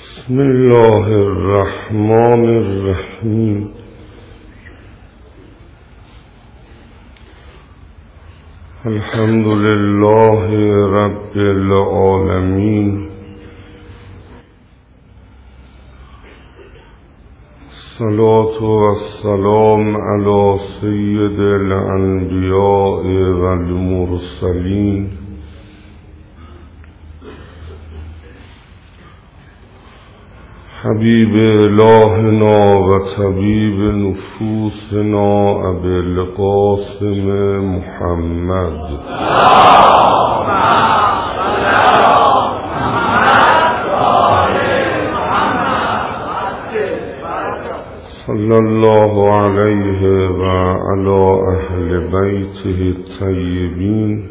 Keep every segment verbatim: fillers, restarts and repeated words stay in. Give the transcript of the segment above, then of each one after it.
بسم الله الرحمن الرحیم. الحمد لله رب العالمین. الصلاة والسلام علی سید الانبیاء والمرسلین حبیب الهنا و طبیب نفوسنا ابی القاسم محمد صلی الله علیه و علی اهل بیته الطیبین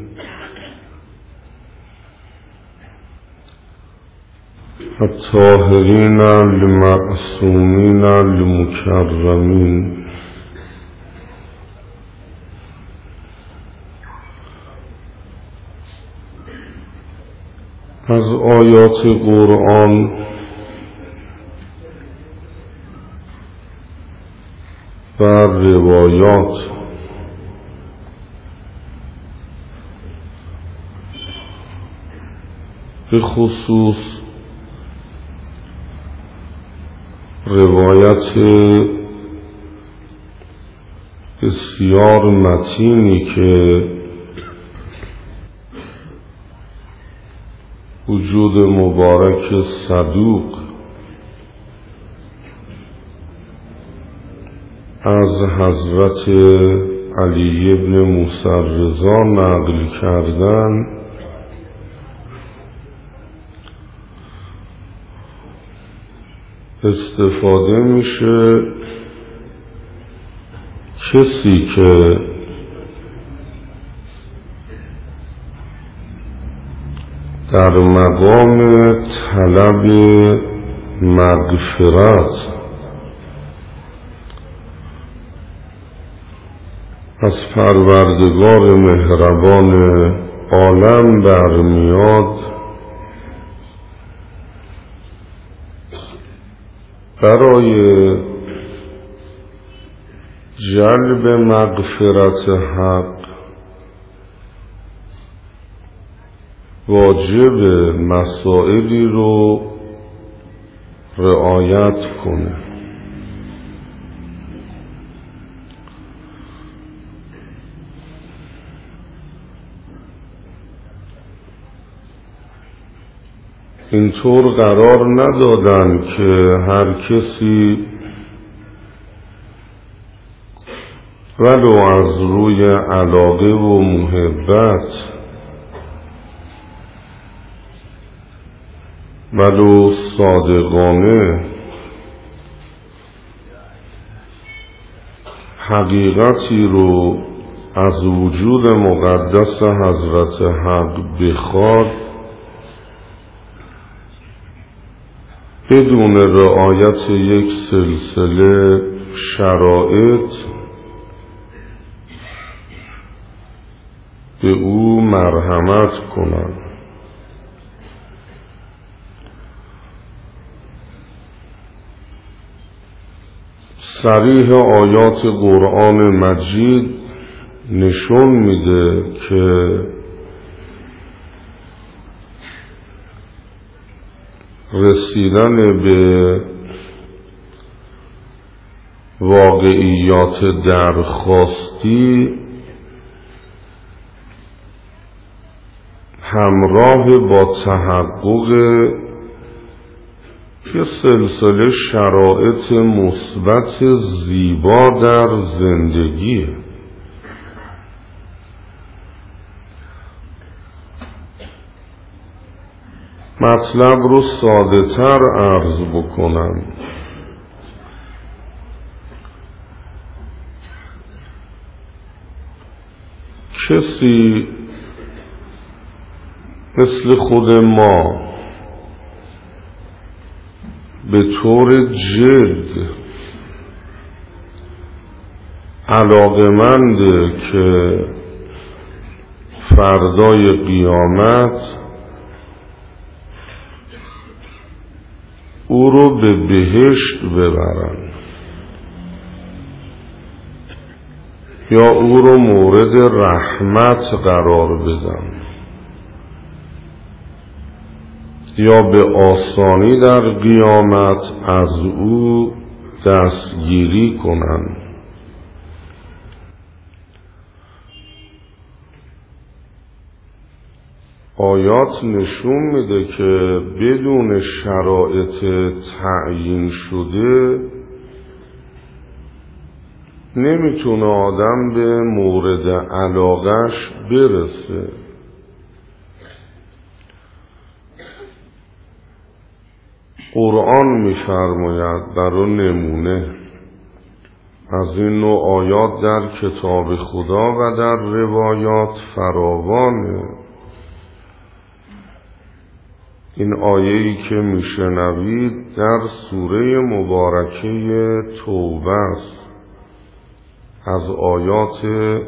الطاهرین المعصومین المکرمین. از آیات قرآن و روایات به خصوص روایت بسیار متینی که وجود مبارک صدوق از حضرت علی ابن موسی رضا نقل کردن استفاده میشه کسی که در مقام طلب مغفرت از پروردگار مهربان عالم برمیاد، برای جلب مغفرت حق واجب مسائلی رو رعایت کنه. اینطور قرار ندادن که هر کسی ولو از روی علاقه و محبت ولو صادقانه حقیقتی رو از وجود مقدس حضرت حق بخواد، بدون رعایت یک سلسله شرایط به او مرحمت کنند. صریح آیات قرآن مجید نشون میده که رسیدن به واقعیات درخواستی همراه با تحقق یه سلسله شرایط مثبت زیبا در زندگی. مطلب رو ساده تر عرض بکنم. کسی مثل خود ما به طور جد علاقمنده که فردای قیامت او رو به بهشت ببرن یا او رو مورد رحمت قرار بدن یا به آسانی در قیامت از او دستگیری کنن. آیات نشون میده که بدون شرایط تعیین شده نمیتونه آدم به مورد علاقش برسه. قرآن میفرماید برای نمونه از این نوع آیات در کتاب خدا و در روایات فراوانه. این آیه‌ای که میشنوید در سوره مبارکه توبه است، از آیات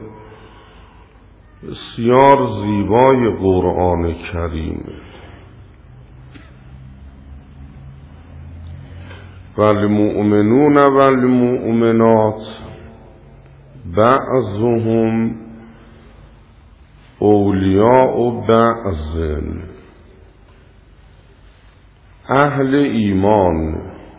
بسیار زیبای قرآن کریم. والمؤمنون والمؤمنات بعضهم اولیاء بعض. اهل ایمان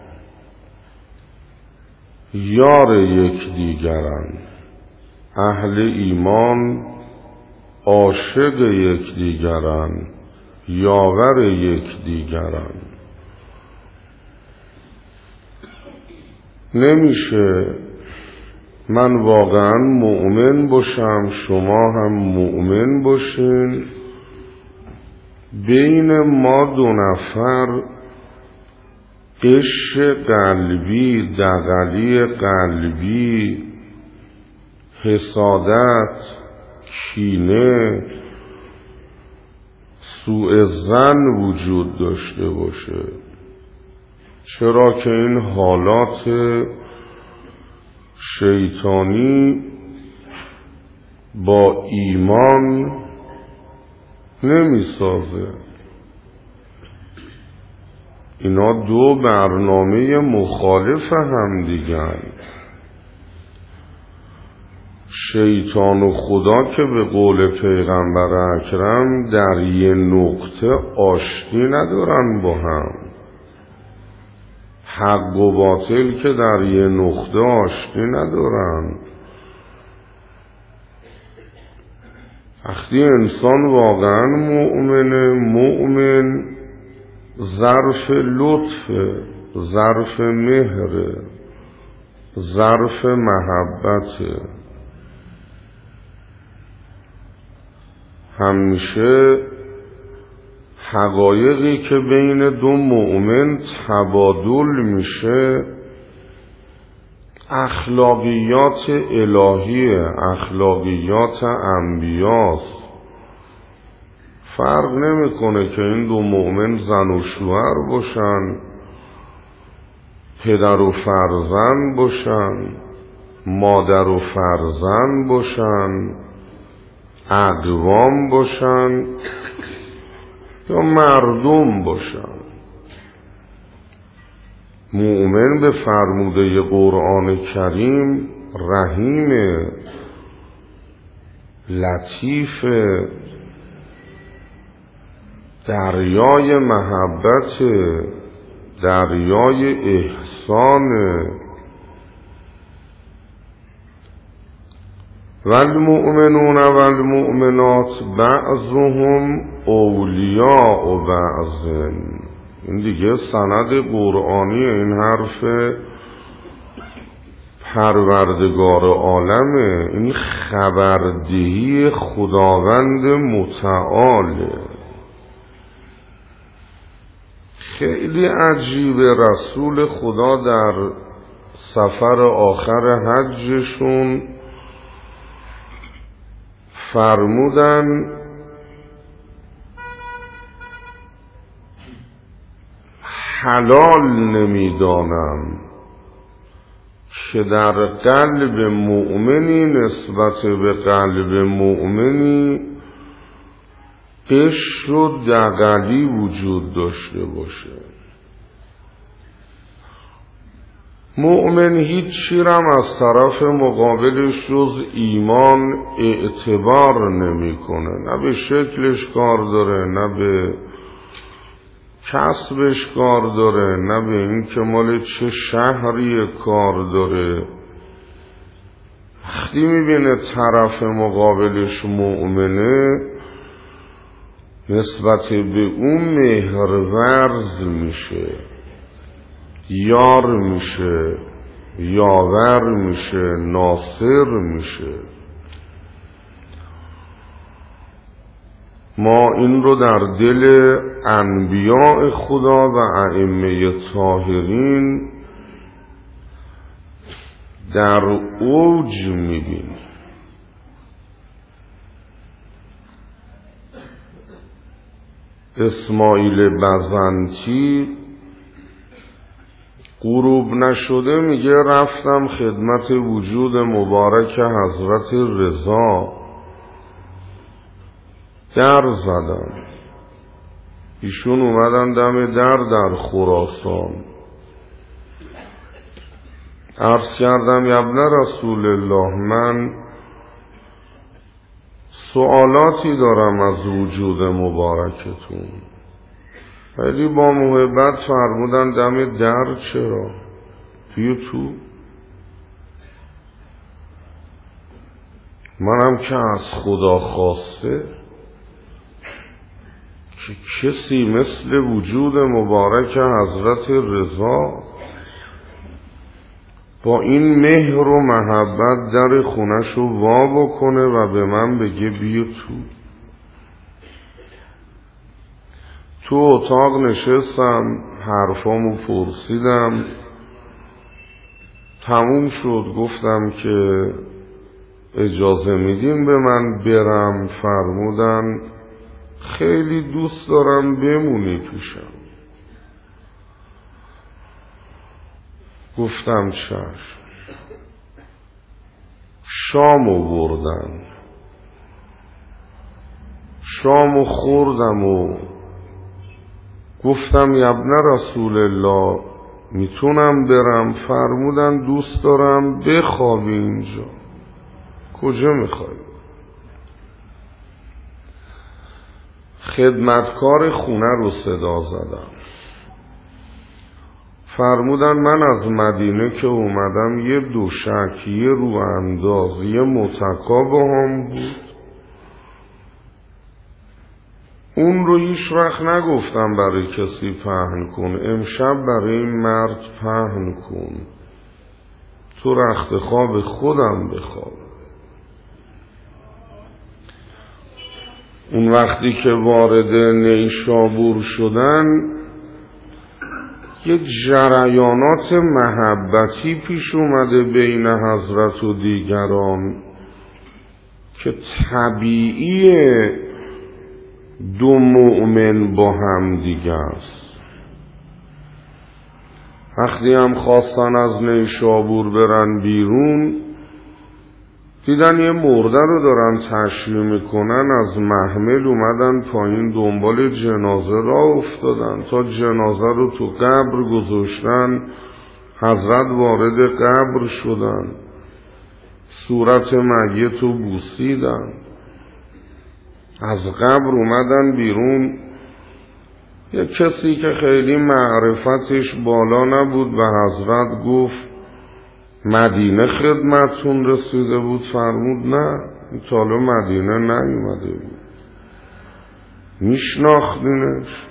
یار یکدیگرند، اهل ایمان عاشق یکدیگرند، یاور یکدیگرند. نمیشه من واقعا مؤمن باشم شما هم مؤمن باشین، بین ما دو نفر غش قلبی، دغلی قلبی، حسادت، کینه، سوء ظن وجود داشته باشه. چرا که این حالات شیطانی با ایمان نمی سازه. اینا دو برنامه مخالف هم دیگر. شیطان و خدا که به قول پیغمبر اکرم در یه نقطه آشتی ندارن با هم. حق و باطل که در یه نقطه آشتی ندارن. وقتی انسان واقعا مؤمنه، مؤمن ظرف لطف، ظرف مهر، ظرف محبت. همیشه حقایقی که بین دو مؤمن تبادل میشه اخلاقیات الهیه، اخلاقیات انبیاست. فرق نمیکنه که این دو مؤمن زن و شوهر باشن، پدر و فرزند باشن، مادر و فرزند باشن، اقوام باشن یا مردم باشن. مؤمن به فرموده قرآن کریم رحیم، لطیف، دریای محبت، دریای احسان. والمؤمنون والمؤمنات بعضهم اولیاء بعض. این دیگه سند قرآنی، این حرف پروردگار عالمه، این خبردهی خداوند متعاله. خیلی عجیبه. رسول خدا در سفر آخر حجشون فرمودن حلال نمیدانم که در قلب مؤمنی نسبت به قلب مؤمنی قشر و دغلی وجود داشته باشه. مؤمن هیچ چیرم از طرف مقابلش جز ایمان اعتبار نمیکنه، نه به شکلش کار داره، نه به کسبش کار داره، نه به این که مال چه شهری کار داره. وقتی میبینه طرف مقابلش مؤمنه نسبت به اون مهرورز میشه، یار میشه، یاور میشه، ناصر میشه. ما این رو در دل انبیاء خدا و ائمه طاهرین در اوج میبینیم. اسماعیل بزنتی غروب نشده میگه رفتم خدمت وجود مبارک حضرت رضا، در زدم. ایشون اومدن دم در در خراسان. عرض کردم یا ابن رسول الله، من سوالاتی دارم از وجود مبارکتون. خیلی با محبت فرمودن دم در چرا؟ بیا تو. منم که از خدا خواسته که کسی مثل وجود مبارک حضرت رضا با این مهر و محبت در خونش رو وا بکنه و به من بگه بیا تو. تو اتاق نشستم، حرفامو پرسیدم، تموم شد. گفتم که اجازه میدین به من برم؟ فرمودن خیلی دوست دارم بمونی پیشم. گفتم چشم. شامو بردن، شامو خوردم و گفتم یا ابن رسول الله میتونم برم؟ فرمودن دوست دارم بخوابی اینجا. کجا میخوای؟ خدمتکار خونه رو صدا زدم. فرمودن من از مدینه که اومدم یه دوشک، یه رو انداز، یه متکا با هم بود. اون رو هیچ وقت نگفتم برای کسی پهن کن، امشب برای این مرد پهن کن، تو رخت خواب خودم بخواب. اون وقتی که وارد نیشابور شدن یک جریانات محبتی پیش اومده بین حضرت و دیگران که طبیعیه دو مؤمن با هم دیگه است. وقتی هم خواستن از نیشابور برن بیرون، دیدن یه مرده رو دارن تشییع میکنن، از محمل اومدن پایین دنبال جنازه را افتادن تا جنازه رو تو قبر گذاشتن. حضرت وارد قبر شدن، صورت میت رو بوسیدن، از قبر اومدن بیرون. یه کسی که خیلی معرفتش بالا نبود به حضرت گفت مدینه خدمتون رسیده بود؟ فرمود نه، تا حالا مدینه نیومده بود. میشناختینش؟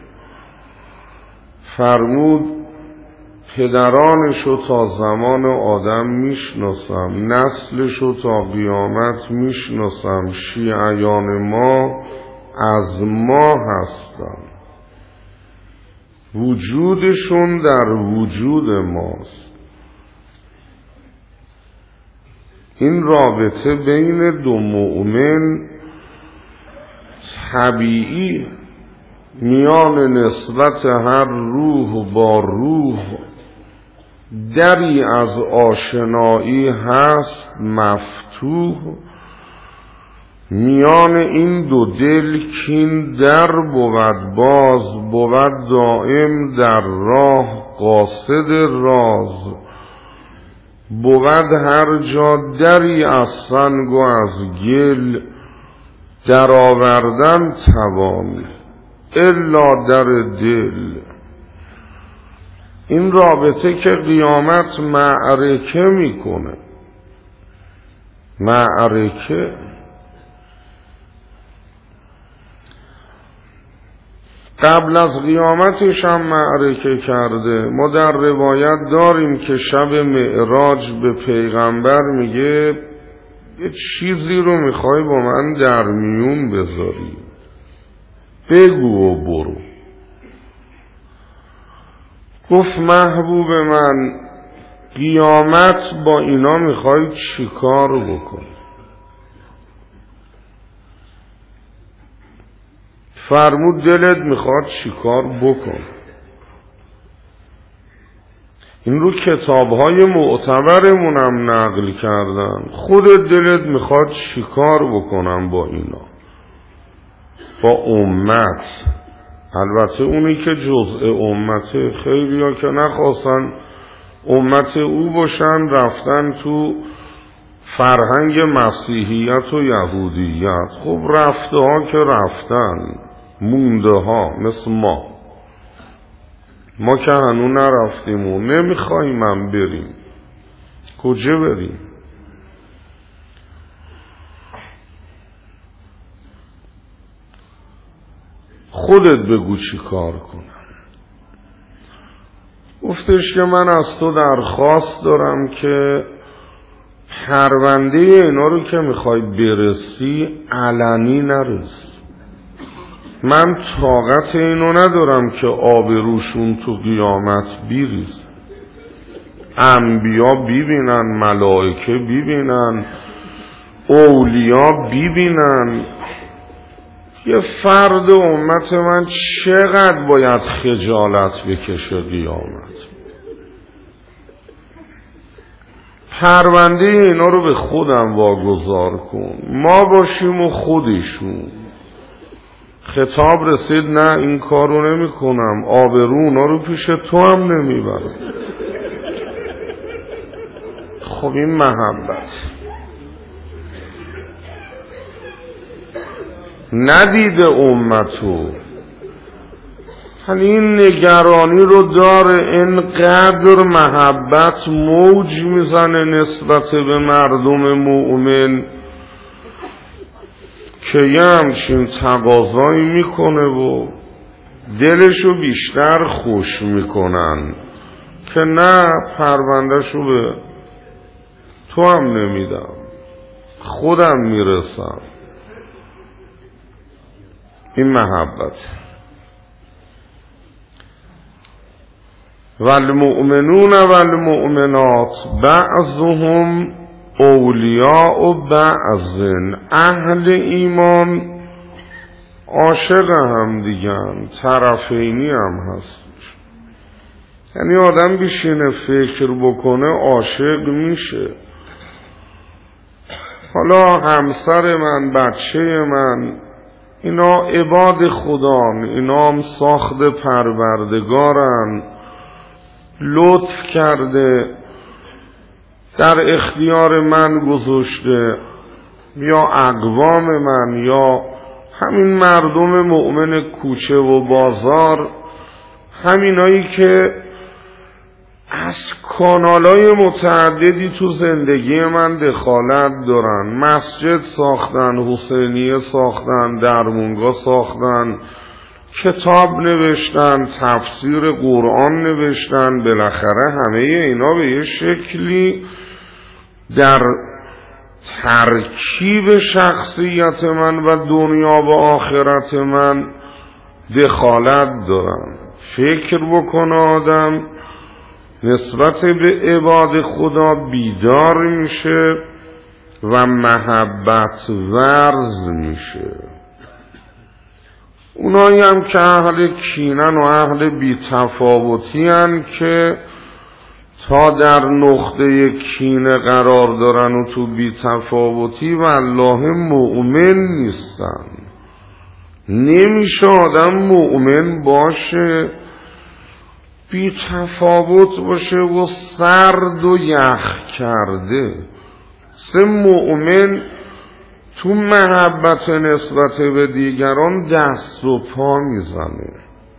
فرمود پدرانشو تا زمان آدم میشناسم، نسلشو تا قیامت میشناسم، شیعیان ما از ما هستن، وجودشون در وجود ماست. این رابطه بین دو مؤمن طبیعی، میان نسبت هر روح با روح دری از آشنایی هست مفتوح. میان این دو دل کین در بود باز، بود دائم در راه قاصد راز. بود هر جا دری از سنگ و از گل، در آوردن توان الا در دل. این رابطه که قیامت معرکه میکنه، معرکه قبل از قیامتش هم معرکه کرده. ما در روایت داریم که شب معراج به پیغمبر میگه یه چیزی رو میخوای با من در میون بذاری، بگو و برو. گفت محبوب من قیامت با اینا میخوای چی کار بکنی؟ فرمود دلت میخواد چی کار بکن. این رو کتابهای معتبرمونم نقل کردن. خودت دلت میخواد چی کار بکنم با اینا، با امت. البته اونی که جزء امته، خیلی ها که نخواستن امت او باشن رفتن تو فرهنگ مسیحیت و یهودیت. خب رفته ها که رفتن، مونده ها مثل ما. ما که هنو نرفتیم و نمیخواییم هم بریم. کجا بریم؟ خودت بگو چی کار کنم. گفتش که من از تو درخواست دارم که پرونده اینا رو که میخوای برسی علنی نرسی. من طاقت اینو ندارم که آبروشون تو قیامت بیریز. انبیا بیبینن، ملائکه بیبینن، اولیا بیبینن. یه فرد امت من چقدر باید خجالت بکشه قیامت؟ پرونده اینا رو به خودم واگذار کن، ما باشیم و خودشون. خطاب رسید نه این کار رو نمی کنم، آبرو اونا رو پیش تو هم نمی برم. خب این محبت ندیده امتو. این نگرانی رو داره، اینقدر محبت موج میزنه نسبت به مردم مؤمن که یه همچین تقاضایی میکنه و دلشو بیشتر خوش میکنن که نه پروندهشو به تو هم نمیدم، خودم میرسم. این محبت. والمؤمنون والمؤمنات بعضهم اولیاء بعض. اهل ایمان عاشق هم دیگن، طرفینی هم هست. یعنی آدم بیشینه فکر بکنه عاشق میشه. حالا همسر من، بچه من، اینا عباد خدان، اینا هم ساخت پروردگارن، لطف کرده در اختیار من گذاشته، یا اقوام من یا همین مردم مؤمن کوچه و بازار، همینایی که از کانالای متعددی تو زندگی من دخالت دارن. مسجد ساختن، حسینیه ساختن، درمونگاه ساختن، کتاب نوشتن، تفسیر قرآن نوشتن. بالاخره همه اینا به یه شکلی در ترکیب شخصیت من و دنیا و آخرت من دخالت دارن. فکر بکنه آدم نسبت به عباد خدا بیدار میشه و محبت ورز میشه. اونایی هم که اهل کینن و اهل بی‌تفاوتی هن که تا در نقطه کینه قرار دارن و تو بی‌تفاوتی و الله مؤمن نیستن. نمیشه آدم مؤمن باشه بی تفاوت باشه و سرد و یخ کرده. سه مؤمن تو محبت نسبت به دیگران دست و پا میزنه،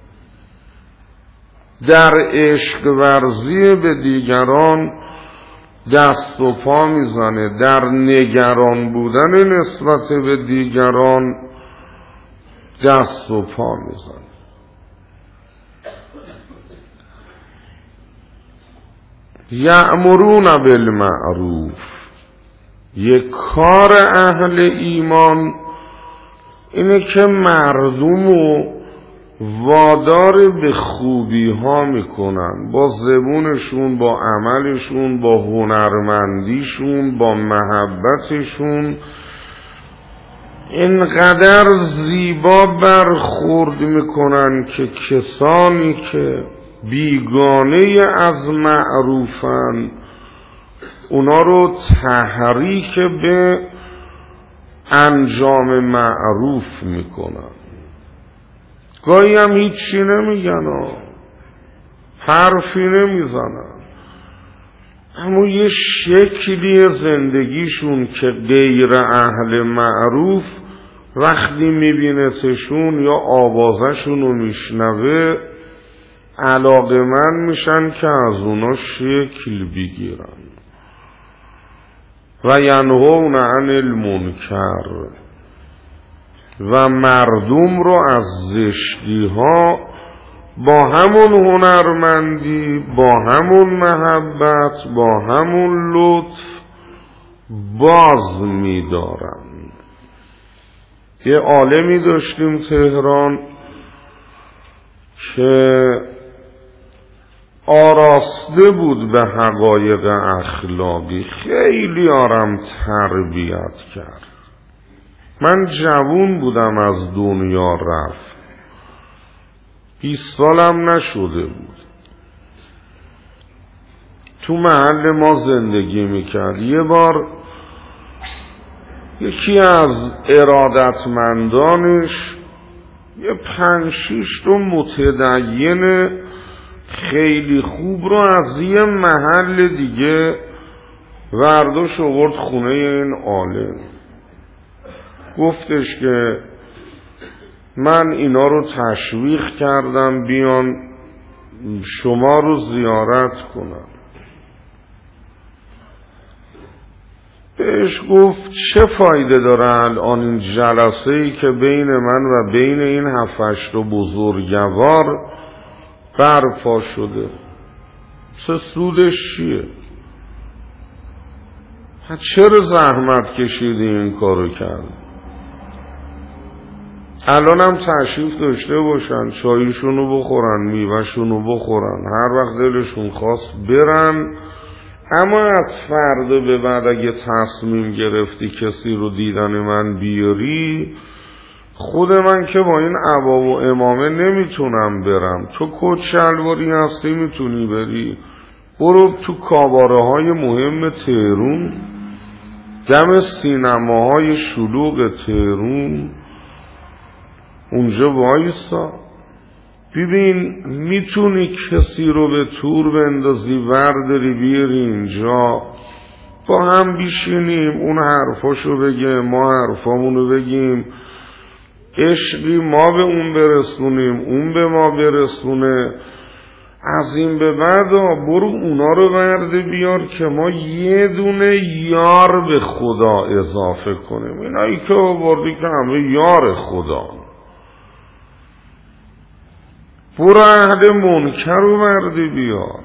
در عشق ورزی به دیگران دست و پا میزنه، در نگران بودن نسبت به دیگران دست و پا میزنه. یأمرون بالمعروف، یک کار اهل ایمان اینه که مردمو وادار به خوبی ها میکنن، با زبونشون، با عملشون، با هنرمندیشون، با محبتشون اینقدر زیبا برخورد میکنن که کسانی که بیگانه از معروفن اونا رو تحریک به انجام معروف میکنن. گاهی هم هیچی نمیگن و حرفی نمیزنن، اما یه شکلی زندگیشون که غیر اهل معروف وقتی میبینتشون یا آوازشون رو میشنوه علاقه‌مند میشن که از اونا شکل بگیرن. و ینهون عن المنکر، و مردم رو از زشتی ها با همون هنرمندی، با همون محبت، با همون لطف باز می‌دارن. یه عالمی داشتیم تهران که آراسته بود به حقایق اخلاقی، خیلی آرام تربیت کرد. من جوون بودم از دنیا رفت، بیست سالم نشده بود. تو محل ما زندگی میکرد. یه بار یکی از ارادتمندانش یه پنج شیش رو متدین خیلی خوب رو از یه محل دیگه ورداش آورد خونه این عالم. گفتش که من اینا رو تشویق کردم بیان شما رو زیارت کنم. بهش گفت چه فایده داره الان این جلسه ای که بین من و بین این هفتش رو بزرگوار برپا شده، چه سودش چیه؟ چرا زحمت کشیدی این کارو کرد؟ الان هم تشریف داشته باشن، چایشونو بخورن، میوهشونو بخورن، هر وقت دلشون خواست برن. اما از فردا به بعد اگه تصمیم گرفتی کسی رو دیدن من بیاری، خود من که با این عبا و امامه نمیتونم برم، تو کت شلواری هستی میتونی بری، برو تو کاباره های مهم تهرون، دم سینماهای شلوغ تهرون، اونجا وایستا ببین میتونی کسی رو به تور بندازی، ورداری بیاری اینجا، با هم بیشینیم، اون حرفاشو بگه، ما حرفامونو بگیم، عشقی ما به اون برسونیم، اون به ما برسونه. از این به بعد برو اونا رو ورده بیار که ما یه دونه یار به خدا اضافه کنیم. اینایی که آوردی که همه یار خدا. برو اهل منکر رو ورده بیار.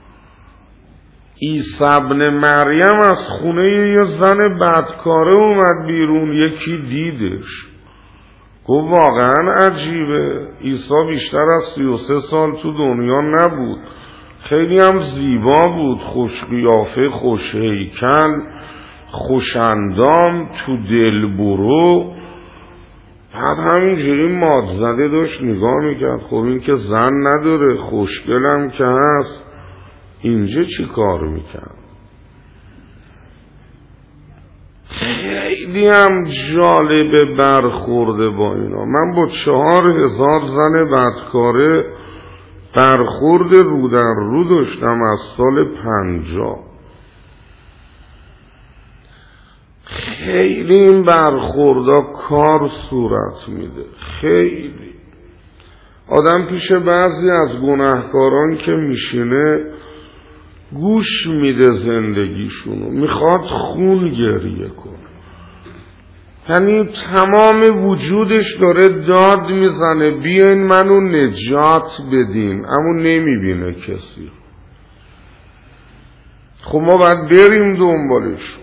عیسی ابن مریم از خونه یه زن بدکاره اومد بیرون، یکی دیدش گفت واقعا عجیبه، عیسی بیشتر از سی و سه سال تو دنیا نبود، خیلی هم زیبا بود، خوش قیافه، خوش هیکل، خوش اندام، تو دل برو. بعد همینجوری ماد زده داشت نگاه میکرد، خب این که زن نداره، خوشگلم که هست، اینجا چی کار میکرد؟ خیلی هم جالبه برخورده با اینا. من با چهار هزار زن بدکاره برخورد رو در رو داشتم از سال پنجاه. خیلی این برخوردا کار صورت میده. خیلی آدم پیش بعضی از گناهکاران که میشینه گوش میده زندگیشونو، میخواد خون گریه کنه، یعنی تمام وجودش داره داد میزنه بیاین منو نجات بدین، اما نمیبینه کسی. خب ما باید بریم دنبالش.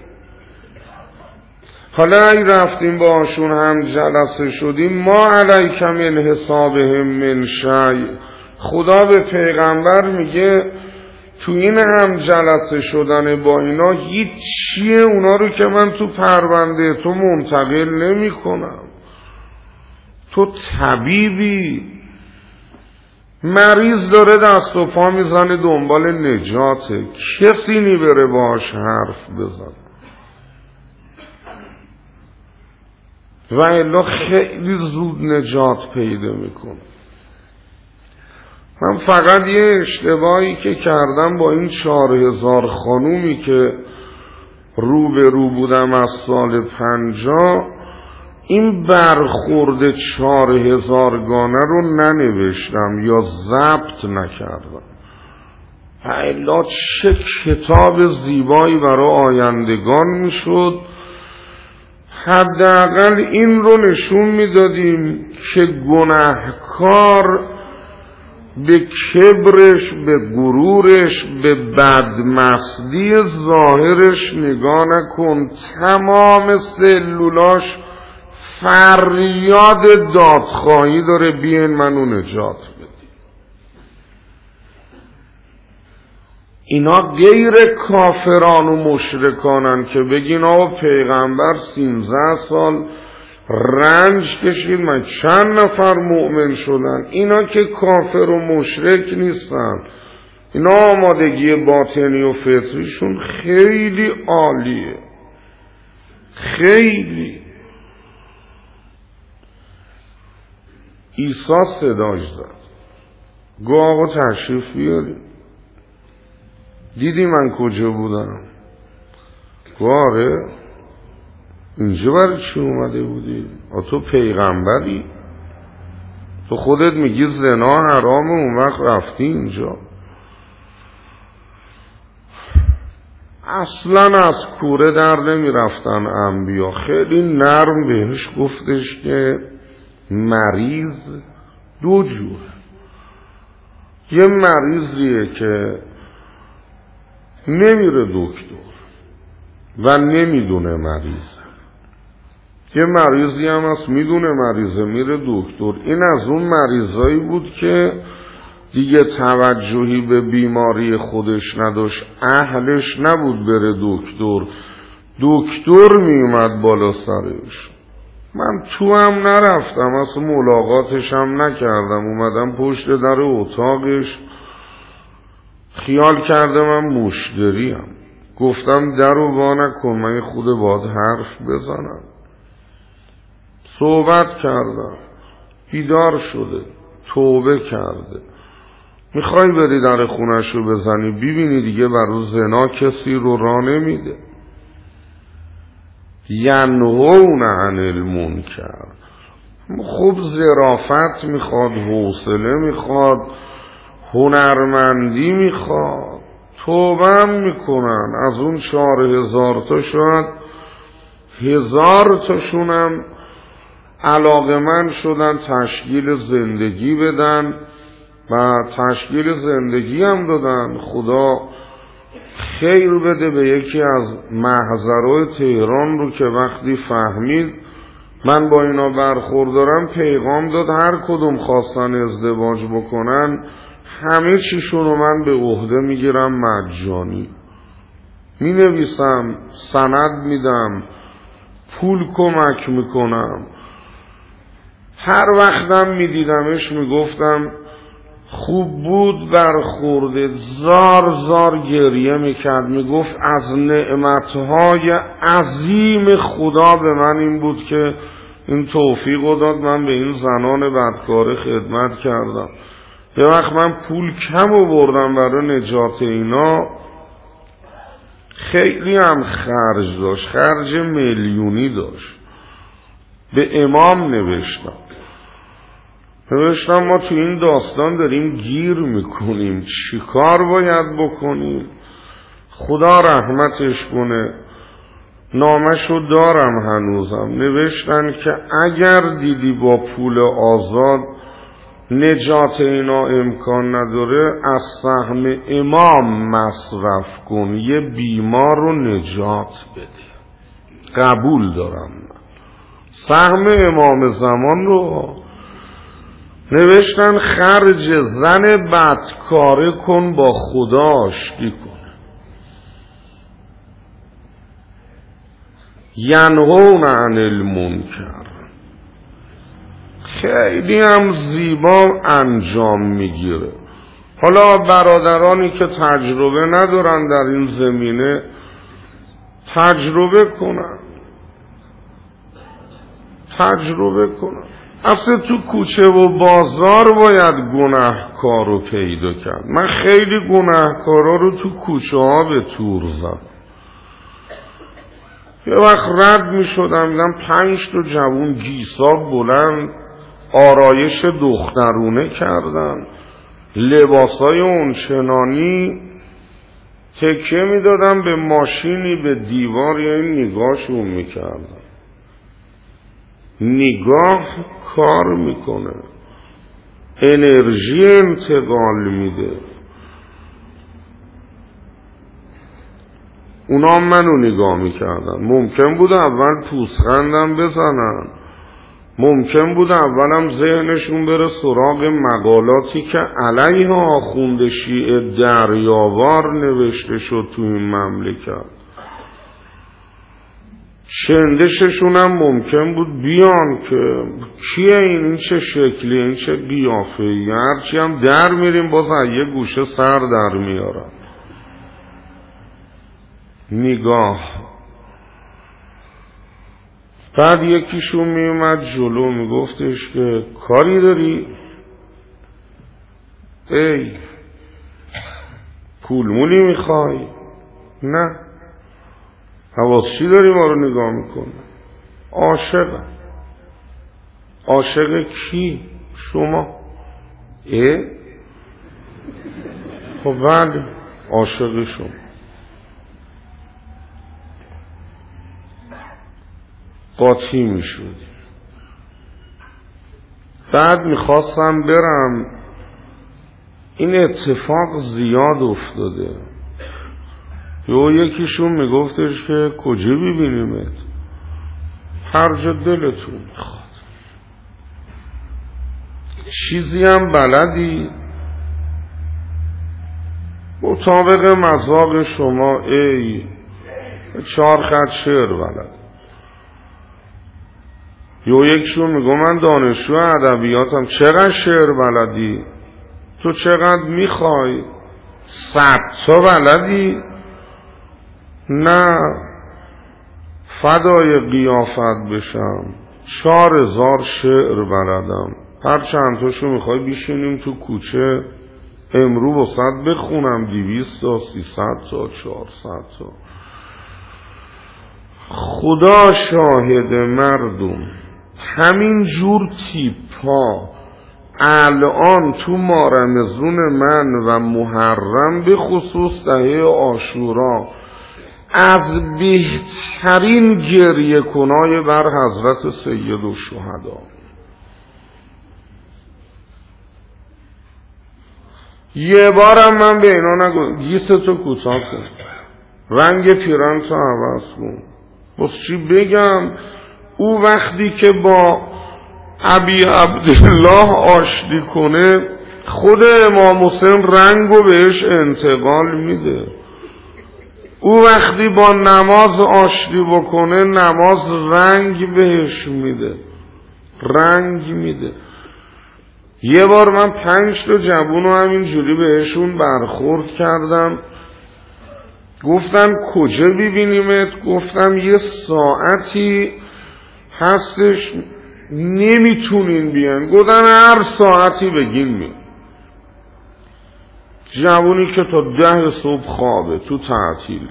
حالا ای رفتیم باشون هم جلسه شدیم، ما علیک من حسابهم من شیء. خدا به پیغمبر میگه تو این هم جلسه شدن با اینا هیچ چیه اونا رو که من تو پرونده تو منتقل نمی کنم. تو طبیبی، مریض داره دست و پا میزنه دنبال نجاته، کسی نیبره باش حرف بزن و الا خیلی زود نجات پیدا میکنه. من فقط یه اشتباهی که کردم با این چهار هزار خانومی که رو به رو بودم از سال پنجاه، این برخورد چهار هزارگانه رو ننوشتم یا ضبط نکردم. الا چه کتاب زیبایی برای آیندگان میشد. حداقل این رو نشون میدادیم که گناهکار به کبرش، به غرورش، به بدمستی ظاهرش نگاه نکن، تمام سلولاش فریاد دادخواهی داره بیاین منو نجات بدی. اینا غیر کافران و مشرکانن که بگین آقا پیغمبر سیزده سال رنج کشید من چند نفر مؤمن شدن. اینا که کافر و مشرک نیستن، اینا آمادگی باطنی و فطریشون خیلی عالیه، خیلی. عیسی صداش زد، گو آقا تشریف بیاریم. دیدی من کجا بودم؟ گو آره. اینجا برای چی اومده بودی؟ آ تو پیغمبری؟ تو خودت میگی زنا حرامه، اون وقت رفتی اینجا. اصلا از کوره در نمی رفتن انبیا. خیلی نرم بهش گفتش که مریض دو جور. یه مریضیه که نمیره دکتر و نمیدونه مریضه، یه مریضی هم هست میدونه مریضه میره دکتر. این از اون مریضایی بود که دیگه توجهی به بیماری خودش نداشت، اهلش نبود بره دکتر، دکتر میومد بالا سرش. من تو هم نرفتم، اصلا ملاقاتش هم نکردم، اومدم پشت در اتاقش، خیال کرده من مشتریم، گفتم در رو وا نکن من خود باید حرف بزنم. صحبت کردم، بیدار شده، توبه کرده. میخوای بری در خونش رو بزنی ببینی دیگه برای زنا کسی رو راه نمیده. ینهون عن المنکر. خوب ظرافت میخواد، حوصله میخواد، هنرمندی میخواد. توبه هم میکنن. از اون چهار هزار تا شاید هزار تاشونم علاقمند شدن تشکیل زندگی بدن و تشکیل زندگی هم دادن. خدا خیر بده به یکی از محضرهای تهران رو که وقتی فهمید من با اینا برخوردارم پیغام داد هر کدوم خواستن ازدواج بکنن همه چیشون رو من به عهده میگیرم مجانی، می نویسم، سند میدم، پول کمک میکنم. هر وقتم میدیدمش میگفتم خوب بود برخورده، زار زار گریه میکرد، میگفت از نعمتهای عظیم خدا به من این بود که این توفیق داد من به این زنان بدکاره خدمت کردم. یه وقت من پول کم آوردم برای نجات اینا، خیلی هم خرج داشت، خرج میلیونی داشت. به امام نوشتم نوشتم ما تو این داستان داریم گیر میکنیم، چی کار باید بکنیم؟ خدا رحمتش کنه، نامشو دارم هنوزم. نوشتن که اگر دیدی با پول آزاد نجات اینا امکان نداره، از سهم امام مصرف کن، یه بیمار رو نجات بده. قبول دارم من سهم امام زمان رو. نوشتن خرج زن بدکاره کن با خدا آشتی کن. ینهون عن المنکر، خیلی هم زیبا انجام میگیره. حالا برادرانی که تجربه ندارن در این زمینه تجربه کنن تجربه کنن اصلا تو کوچه و بازار باید گناهکار رو پیدا کرد. من خیلی گناهکارا رو تو کوچه ها به تور زدم. یه وقت رد می شدم دیدم پنج تا جوون گیسا بلند آرایش دخترونه کردن، لباسای اونچنانی، تکیه می دادم به ماشینی به دیوار، یا این نگاهشون می کردم. نگاه کار میکنه، انرژی انتقال میده. اونا منو نگاه میکردن. ممکن بود اول پوزخندم بزنن، ممکن بود اولم ذهنشون بره سراغ مقالاتی که علیه آخوند شیعه دریاوار نوشته شد تو این مملکت. شندششون هم ممکن بود بیان که کیه این، این چه شکلی، این چه قیافه‌ای. هرچی هم در میریم باز یه گوشه سر در میارن. نگاه. بعد یکیشون میومد جلو میگفتش که کاری داری؟ ای پول مولی میخوای؟ نه. حواس چی داری ما رو نگاه میکنه؟ عاشقم. عاشق کی؟ شما. اه؟ خب بله عاشق شما. قاطی میشدیم. بعد میخواستم برم، این اتفاق زیاد افتاده. یو یکیشون میگفتش که کجا ببینیمت؟ هر جا دلتون میخواد. چیزی هم بلدی مطابق مذاق شما؟ ای چهار خط شعر بلد. یو یکیشون میگو من دانشجو ادبیاتم. چقدر شعر بلدی؟ تو چقدر میخوای؟ صد تا بلدی؟ نه فدای قیافت بشم، چهار هزار شعر بلدم. هر چند تاشو میخوای بیشینیم تو کوچه امرو واسط بخونم، دیویست تا سیصد تا چهارصد تا. خدا شاهد مردم همین جور تیپا الان تو مارمزون من و محرم به خصوص دهه عاشورا از بهترین گریه کنای بر حضرت سید الشهدا. یه بارم من به اینا نگم گیستو کوتاه کن، رنگ پیرن تو عوض کن. بس چی بگم؟ او وقتی که با ابی عبدالله آشتی کنه خود امام حسین رنگو بهش انتقال میده. او وقتی با نماز آشتی بکنه نماز رنگ بهش میده، رنگ میده. یه بار من پنج تا جوون رو همین جوری بهشون برخورد کردم. گفتم کجا ببینیمت؟ گفتم یه ساعتی هستش نمیتونین بیان. گفتن هر ساعتی بگین می. جوونی که تا ده صبح خوابه تو تعطیل.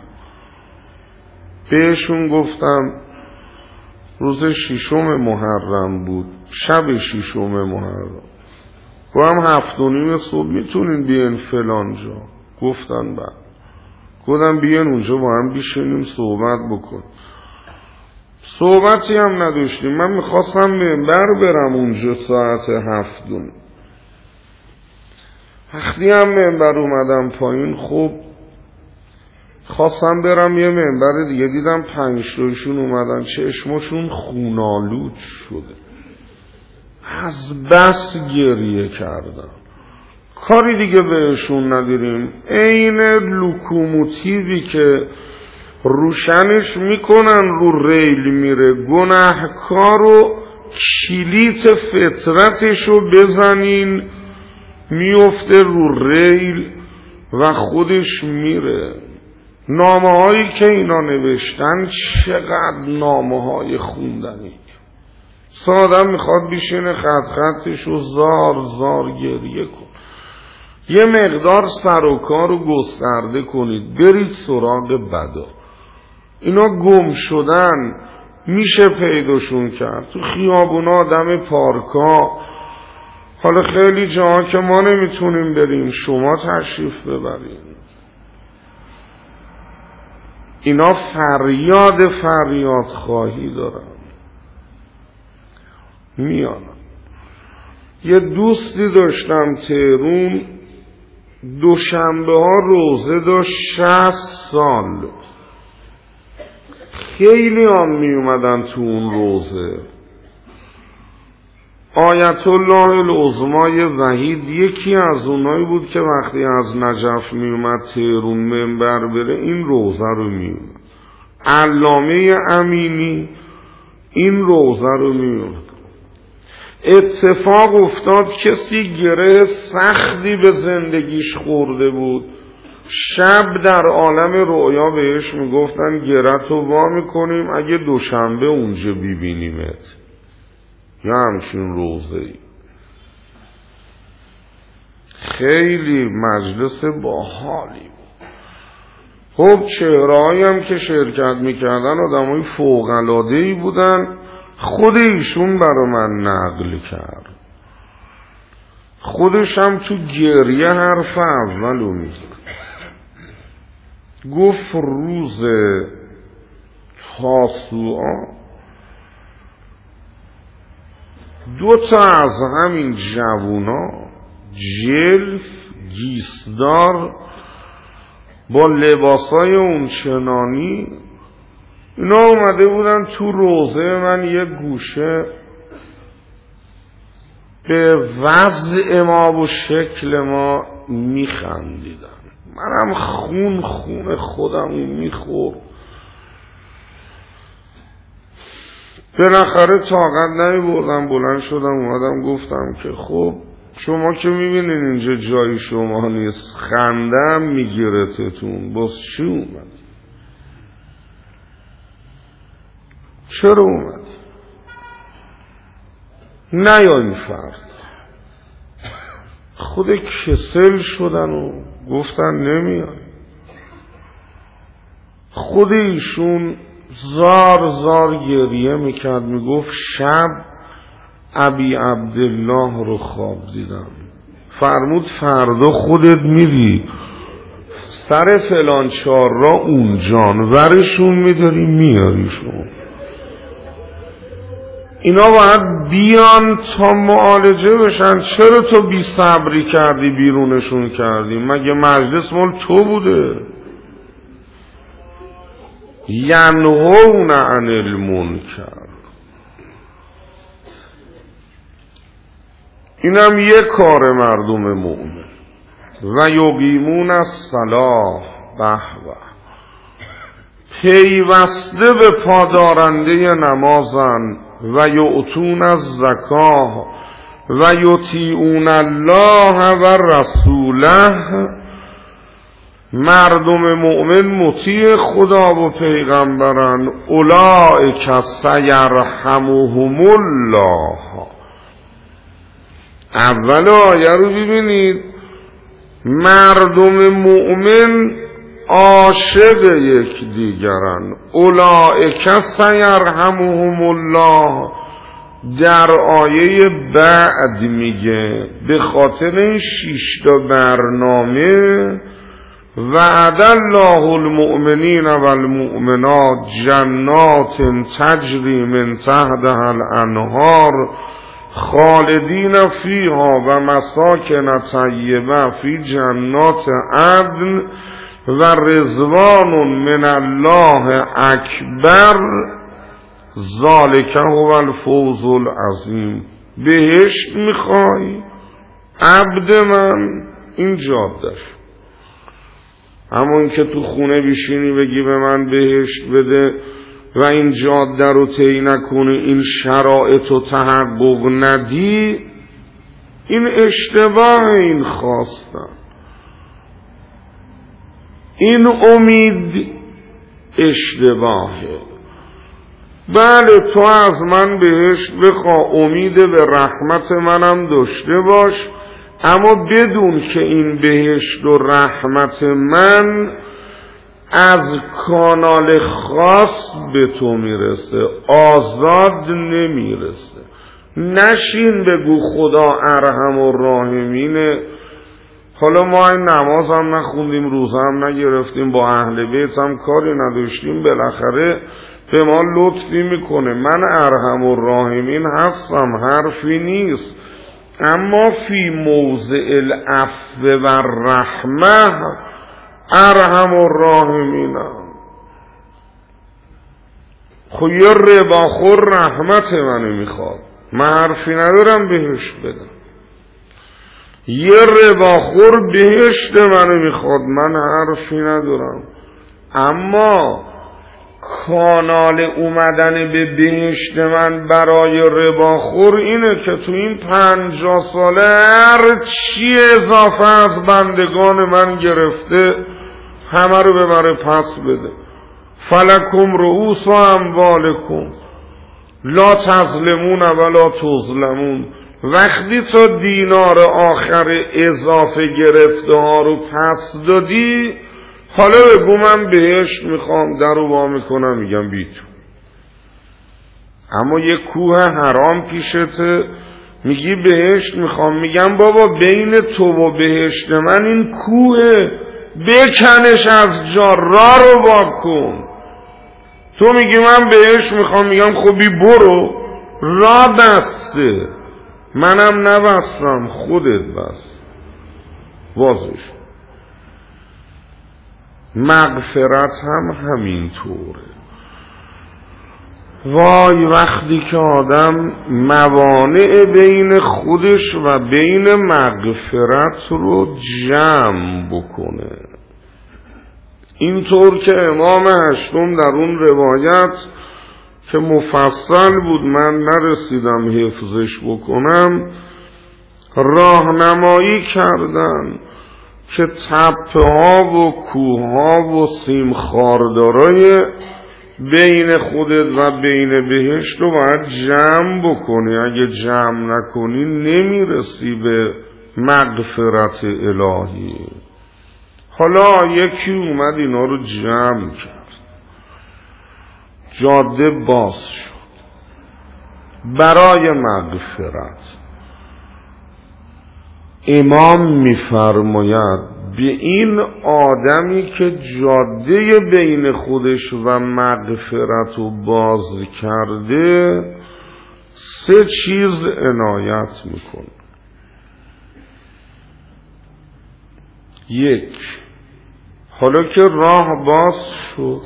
بهشون گفتم روز ششم محرم بود، شب ششم محرم، با هم هفت و نیم صبح میتونین بیان فلان جا؟ گفتن بعد. گفتم بیان اونجا با هم بشینیم صحبت بکن. صحبتی هم نداشتیم. من میخواستم منبر برم اونجا ساعت هفتون. وقتی هم منبر اومدم پایین، خب خواستم برم یه منبر دیگه، دیدم پنج تایشون اومدن، چشمشون خونالود شده، از بس گریه کردم. کاری دیگه بهشون نداریم. عین لوکوموتیوی که روشنش میکنن رو ریل میره، گناهکارو کلیت فطرتشو بزنین میفته رو ریل و خودش میره. نامه هایی که اینا نوشتن چقدر نامه های خوندنی. ساده میخواد بشینه خط خطشو زار زار گریه کن. یه مقدار سر و کار رو گسترده کنید، برید سراغ بدا. اینا گم شدن، میشه پیداشون کرد تو خیابونا، دم پارکا. حالا خیلی جاها که ما نمیتونیم بریم، شما تشریف ببرید. اینا فریاد فریاد خواهی دارن، میانم. یه دوستی داشتم تهرون، دوشنبه ها روزه داشت، شصت سال. خیلی هم می اومدن تو اون روزه. آیت الله العظمای وحید یکی از اونایی بود که وقتی از نجف می اومد تهرون منبر بره، این روزه رو می اومد. علامه امینی این روزه رو می اومد. اتفاق افتاد کسی گره سختی به زندگیش خورده بود، شب در عالم رؤیا بهش میگفتن گره‌تو وا میکنیم اگه دوشنبه اونجا ببینیمت. یا همچین روزه‌ای. خیلی مجلس باحالی بود. خب چهره‌هایی هم که شرکت میکردن آدمای فوق‌العاده‌ای بودن. خود ایشون برا من نقل کرد. خودش هم تو گریه حرف اولو میزد. گفت روز تاسوعا دو تا از همین جوونا جلف گیسدار با لباسای اون چنانی، اینا اومده بودن تو روزه من یه گوشه به وضع ما و شکل ما میخندیدن. منم خون خون خودمو میخور. بالاخره طاقت نمیبردم، بلند شدم اومدم گفتم که خب شما که میبینین اینجا جای شما نیست، خندم میگیرتتون، باز چی اومد؟ چرا اومد؟ نیایین فرد. خود کسل شدن و گفتن نمیای. خود ایشون زار زار گریه میکرد، میگفت شب ابی عبدالله رو خواب دیدم. فرمود فردا خودت میری سر فلان چهار را اون جانورشون میداری میاریشون. اینا باید بیان تا معالجه بشن. چرا تو بی صبری کردی بیرونشون کردی؟ مگه مجلس مال تو بوده؟ ینهون عن المنکر. اینم یک کار مردم مؤمن. و یقیمون الصلاة، به به، پیوسته به پادارنده نمازن. و یؤتون الزکاه و یطیعون الله و رسوله. مردم مؤمن مطیع خدا و پیغمبرن. اولئک سیرحمهم الله. اول آیه رو ببینید، مردم مؤمن عاشق یکدیگرن. اولئک سیرحمهم الله در آیه بعد میگه به خاطر این شش تا برنامه وعد الله المؤمنین والمؤمنات جنات تجری من تحتها الانهار خالدین فیها و مساکن طیبه فی جنات عدن و رضوان من الله اکبر ذالک هو الفوز العظیم. بهشت میخوای عبد من؟ این جادهش. همون که تو خونه بیشینی بگی به من بهشت بده و این جاده رو طی نکنی، این شرایط رو تحقق ندی، این اشتباه، این خواستن، این امید اشتباهه. بله تو از من بهشت بخوا، امید به رحمت منم داشته باش، اما بدون که این بهشت و رحمت من از کانال خاص به تو میرسه، آزاد نمیرسه. نشین بگو خدا ارحم و راحمینه. حالا ما این نماز هم نخوندیم، روزه هم نگرفتیم، با اهل بیت هم کاری نداشتیم، بالاخره به ما لطفی میکنه. من ارحم و راحمین هستم، حرفی نیست، اما فی موضع العفو و رحمه ارحم و راحمینم. خب یه رباخور رحمت منو میخواد، من حرفی ندارم بهشت بدم. یه رباخور بهشت منو میخواد، من حرفی ندارم، اما کانال اومدن به بهشت من برای رباخور اینه که تو این پنجاه ساله هر چی اضافه از بندگان من گرفته همه رو به من پس بده. فلکم رؤوس و اموالکم لا تظلمون ولا تظلمون. وقتی تو دینار آخر اضافه گرفته ها رو پس دادی، حالا بگو من بهشت میخوام، در رو با میکنم، میگم بی تو. اما یه کوه حرام پیشته، میگی بهشت میخوام، میگم بابا بین تو و بهشت من این کوه، بکنش از جا، را رو باب کن. تو میگی من بهشت میخوام، میگم خب بی برو، را بسته، منم نبستم، خودت بست. وازش مغفرت هم همین طوره. وای وقتی که آدم موانع بین خودش و بین مغفرت رو جمع بکنه. اینطور که امام هشتم در اون روایت که مفصل بود، من نرسیدم حفظش بکنم، راهنمایی کردن که تپه ها و کوه ها و سیم خاردارای بین خودت و بین بهشت رو باید جمع بکنی. اگه جمع نکنی نمیرسی به مغفرت الهی. حالا یکی اومد اینا رو جمع کرد، جاده باز شد برای مغفرت. امام میفرماید به این آدمی که جاده بین خودش و مغفرت رو باز کرده سه چیز عنایت میکنه. یک، حالا که راه باز شد،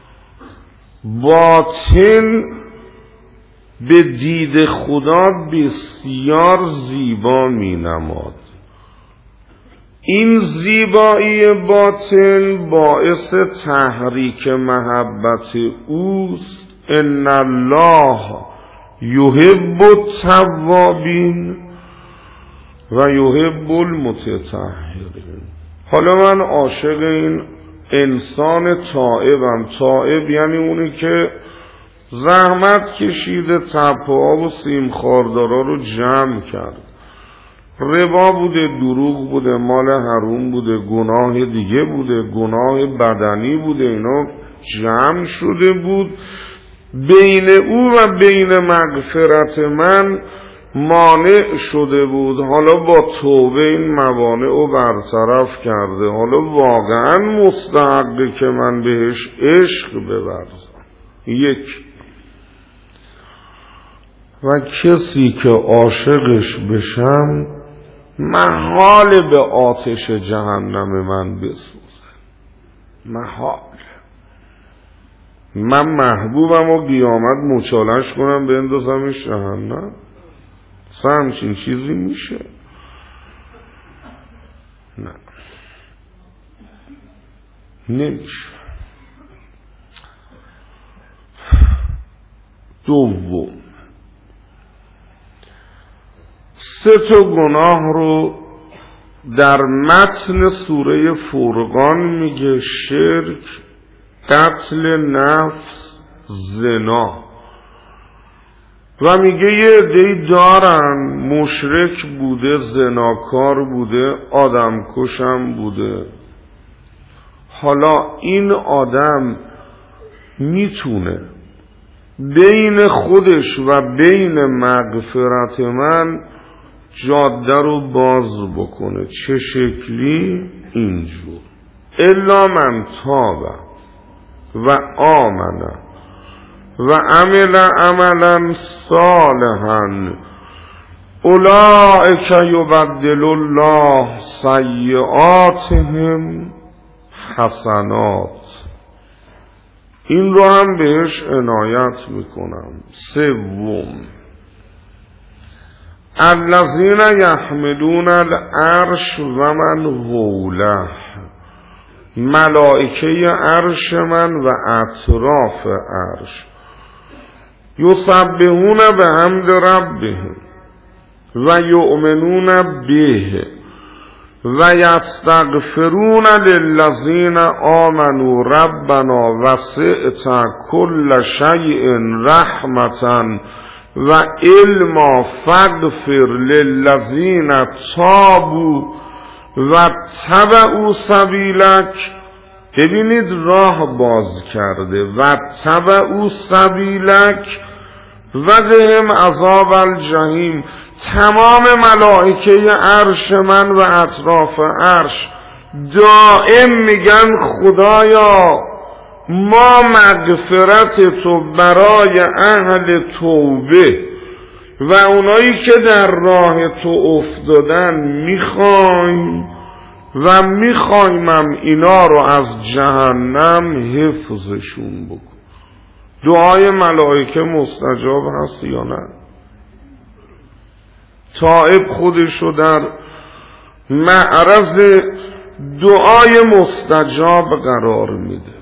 باطن به دید خدا بسیار زیبا می نماد. این زیبایی باطن باعث تحریک محبت اوست. ان الله یحب التوابین و یحب المتطهرین. حالا من عاشق این انسان تائبم. تائب یعنی اونی که زحمت کشیده، تپه‌ها و سیم خاردارا رو جمع کرد ربا بوده، دروغ بوده، مال حرام بوده، گناه دیگه بوده، گناه بدنی بوده، اینا جمع شده بود بین او و بین مغفرت من مانع شده بود. حالا با توبه این موانع رو برطرف کرده، حالا واقعا مستحقه که من بهش عشق بورزم. یک. و کسی که عاشقش بشم محال به آتش جهنم من بسوزه، محال. من محبوبم و قیامت مچالش کنم بندازمش جهنم؟ اصلا همچین چیزی میشه؟ نه، نمیشه. دوم، سه تا گناه رو در متن سوره فرقان میگه: شرک، قتل نفس، زنا. و میگه یه عده‌ای دارن مشرک بوده، زناکار بوده، آدم کشم بوده. حالا این آدم میتونه بین خودش و بین مغفرت من جاده رو باز بکنه. چه شکلی؟ اینجور: الا من تاب و آمن و عمل عملا صالحا اولئک یبدل الله سیئاتهم حسنات. این رو هم بهش عنایت میکنم. سوم، الذین یحملون العرش و من حوله، ملائکه عرش من و اطراف عرش، یسبحون بحمد ربهم و یؤمنون به و یستغفرون للذین آمنوا ربنا وسعت کل شیء رحمتا و علما فاغفر للذین تابوا و تبعوا سبیلک. ببینید راه باز کرده: و تبعوا سبیلک و قهم عذاب الجحیم. تمام ملائکه عرش من و اطراف عرش دائم میگن خدایا ما مغفرت تو برای اهل توبه و اونایی که در راه تو افتادن میخوایم و میخوایمم اینا رو از جهنم حفظشون بکن. دعای ملائکه مستجاب هست یا نه؟ تائب خودشو در معرض دعای مستجاب قرار میده.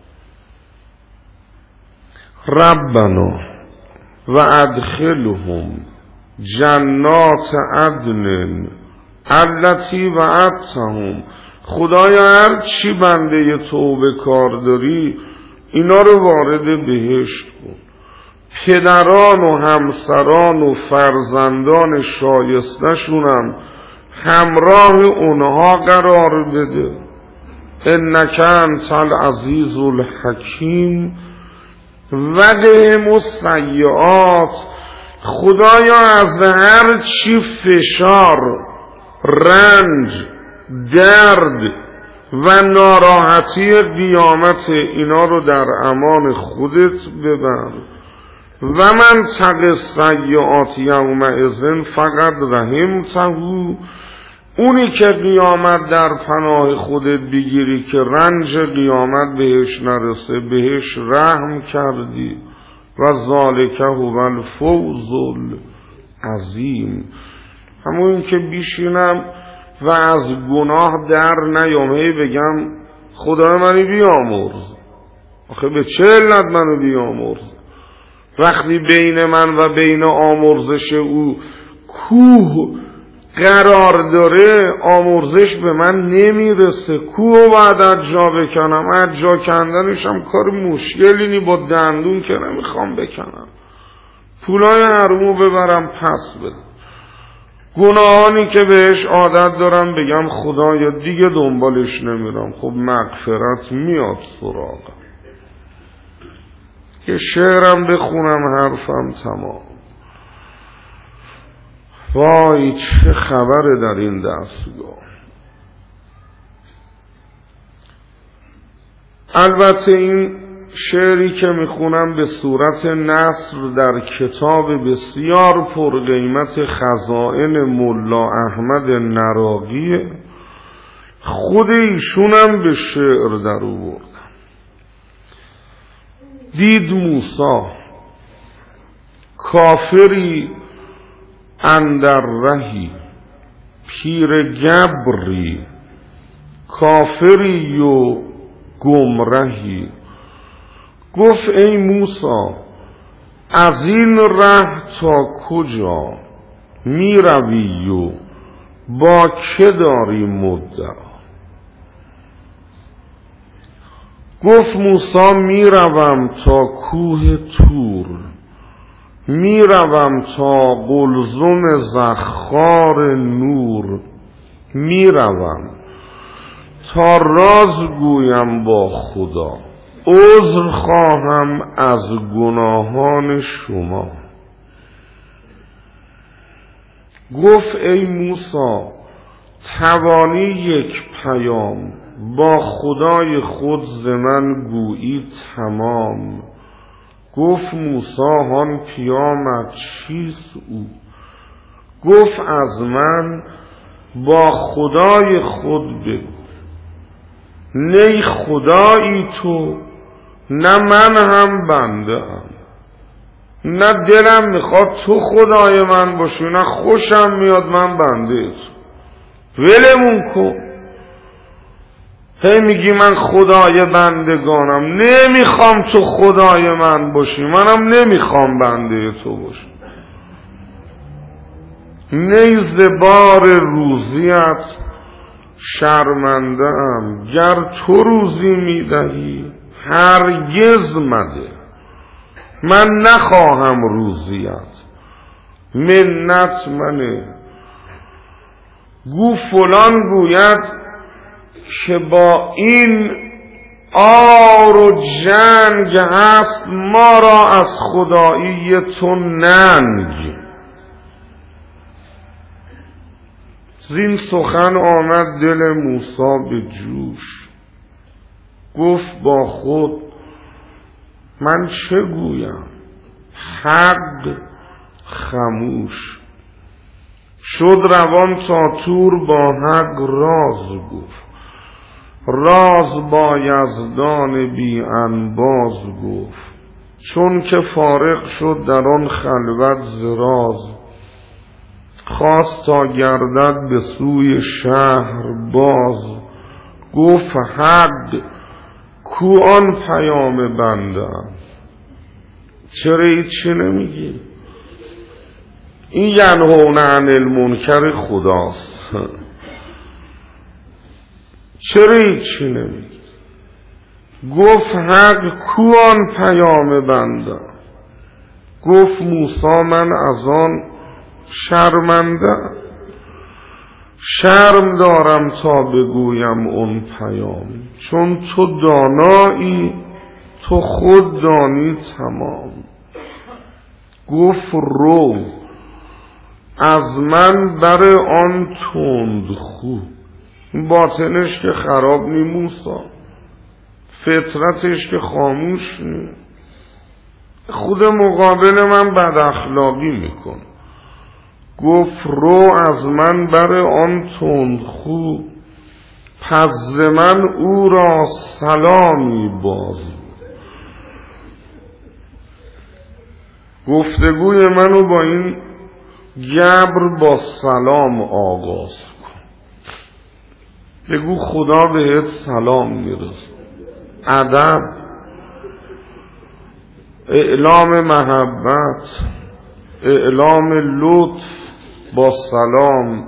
ربنا و ادخلهم جنات عدن التي وعدتهم. خدایا هر چی بنده توبه کار داری اینا رو وارد بهشت کن. پدران و همسران و فرزندان شایستشونم همراه اونها قرار بده. انک انت العزیز الحکیم و قهم السیئات. خدایا از هر چی فشار، رنج، درد و ناراحتی قیامت اینا رو در امان خودت ببر. و من تق السیئات یومئذ فقد رحمته. اونی که قیامت در پناه خودت بگیری که رنج قیامت بهش نرسه بهش رحم کردی. و ذالک هو الفوز العظیم. همون که بیشینم و از گناه در نیام هی بگم خدا منی بیامرز. آخه به چه علت منو بیامرز؟ وقتی بین من و بین آمرزش او کوه قرار داره آمرزش به من نمیرسه. کوه باید از جا بکنم. از جا کندنش هم کار مشکلی نی، با دندون که نمیخوام بکنم. پولای حرومو ببرم پس بدم. گناهانی که بهش عادت دارم بگم خدایا دیگه دنبالش نمیرم، خب مغفرت میاد سراغم. که شعرم بخونم حرفم تمام. وای چه خبره در این دستگاه. البته این شعری که میخونم به صورت نثر در کتاب بسیار پرقیمت خزائن ملا احمد نراقیه. خود ایشونم به شعر در آوردم. دید موسی کافری اندر رهی، پیر گبری کافری و گمرهی. گفت ای موسی از این ره تا کجا می روی و با که داری مدعا؟ گفت موسی می روم تا کوه طور، می روم تا قلزم زخار نور، می روم تا راز گویم با خدا، عذر خواهم از گناهان شما. گفت ای موسی توانی یک پیام با خدای خود ز من گویی تمام. گفت موسی آن پیامت چیست او؟ گفت از من با خدای خود بگو. نه خدایی تو نه من هم بنده ام، نه دلم میخواد تو خدای من باشی نه خوشم میاد من بنده تو، ولمون کن. هی میگی من خدای بندگانم، نمیخوام تو خدای من باشی منم نمیخوام بنده تو باشی. نیز بار روزیت شرمنده ام، گر تو روزی میدهی هرگز مده، من نخواهم روزیت منت منه. گو فلان گوید که با این آر و جنگ هست ما را از خدایی تو ننگ. زین سخن آمد دل موسی به جوش، گفت با خود من چه گویم، حق خموش. شد روان تا تور با حق راز گفت، راز با یزدان بی انباز گفت. چون که فارغ شد در آن خلوت ز راز، خواست تا گردد به سوی شهر باز. گفت حق کو آن پیام بنده، چرا هیچی نمیگی؟ این ینهون عن المنکر خداست، چرا هیچی نمیگی؟ گفت حق کو آن پیام بنده. گفت موسی من از آن شرمنده، شرم دارم تا بگویم اون پیام. چون تو دانایی تو خود دانی تمام. گفت رو از من بر آن تند خو. باطنش که خراب نی موسی، فطرتش که خاموش نی، خود مقابل من بد اخلاقی میکن. گفت رو از من بر آن تند خو، پس ز من او را سلامی باز. گفتگوی منو با این گبر با سلام آغاز کن. بگو خدا بهت سلام میرسه، ادب، اعلام محبت، اعلام لطف با سلام.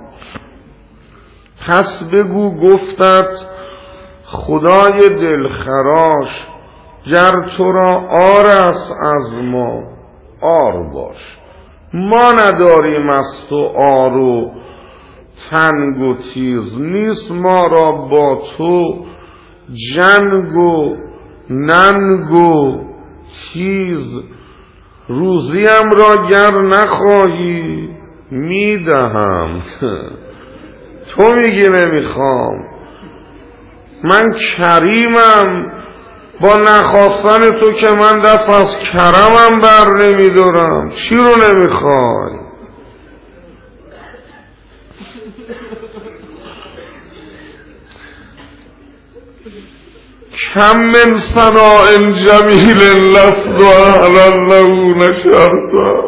پس بگو گفتت خدای دلخراش، گر تو را آر است از ما آر باش، ما نداریم از تو عار و تنگ و تیز، نیست ما را با تو جنگ و ننگ و تیز. روزیم را گر نخواهی میدهم. تو میگی نمیخوام، من کریمم، با نخواستن تو که من دست از کرمم بر نمیدارم. چی رو نمیخوای؟ کم من صناع جمیل لست و اهلا له نشرتا.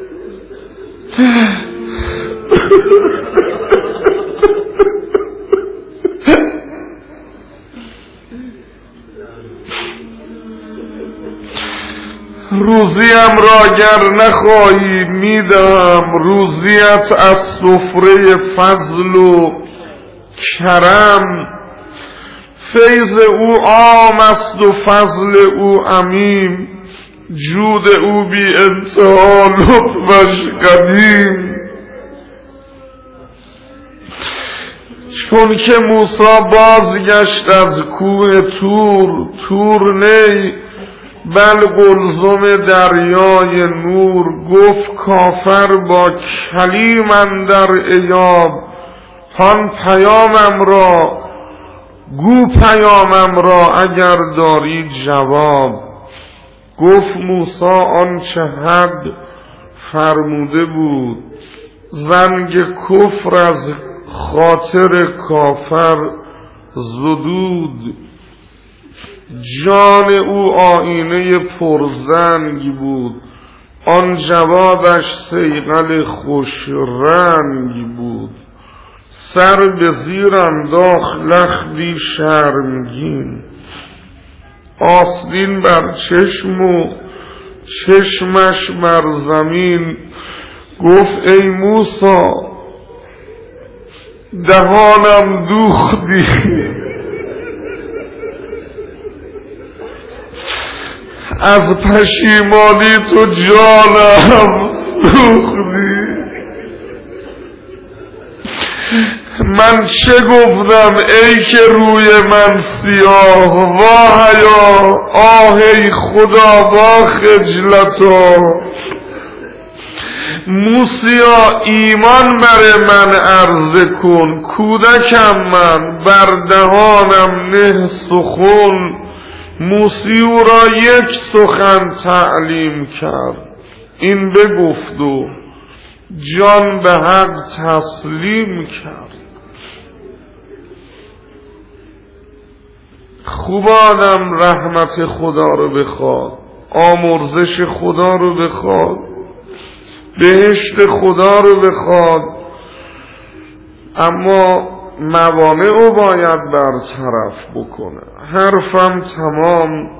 روزیم را گر نخواهی میدم، روزیت از سفره فضل و کرم. فیض او عام است و فضل او عمیم، جود او بی انتها لطفش قدیم. چون که موسی بازگشت از کوه تور، تور نی بل قلزم دریای نور. گفت کافر با کلیم اندر ایاب، هان پیامم را گو پیامم را اگر داری جواب. گفت موسی آنچه حد فرموده بود، زنگ کفر از خاطر کافر زدود. جان او آینه پرزنگ بود، آن جوابش صیقل خوش رنگ بود. سر به زیر انداخت لختی شرمگین، آستین بر چشم و چشمش بر زمین. گفت ای موسی دهانم دوختی، از پشیمانی تو جانم سوختی. من چه گفتم ای که روی من سیاه، واهیا آهی خدا با خجلتا. موسیا ایمان بر من عرضه کن، کودکم من بر دهانم نه سخن. موسی او را یک سخن تعلیم کرد، این بگفت و جان به حق تسلیم کرد. خوب آدم رحمت خدا رو بخواد، آمرزش خدا رو بخواد، بهشت خدا رو بخواد، اما موانع رو باید برطرف بکنه. حرفم تمام.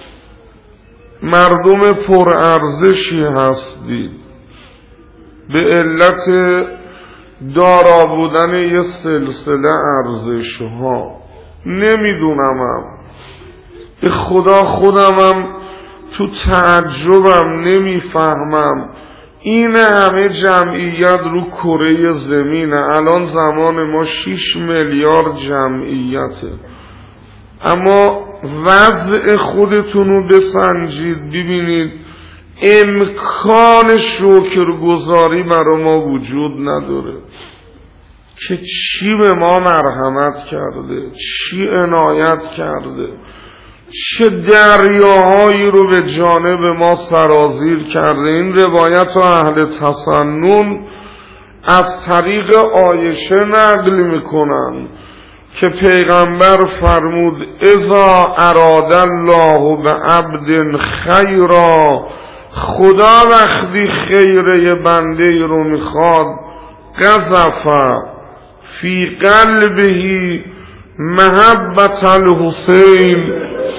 مردم پرارزشی هستید، به علت دارا بودن یه سلسله ارزش ها. نمیدونمم، به خدا خودمم تو تعجبم، نمیفهمم این همه جمعیت رو کره زمینه. الان زمان ما شیش میلیارد جمعیته، اما وضع خودتون رو بسنجید ببینید امکان شکرگزاری برای ما وجود نداره که چی به ما مرحمت کرده، چی عنایت کرده، چه دریاهایی رو به جانب ما سرازیر کرده. این روایت و اهل تسنن از طریق عایشه نقل میکنن که پیغمبر فرمود اذا اراد الله به عبد خیرا، خدا وقتی خیره بنده رو میخواد قذف فی قلبه محبت الحسین،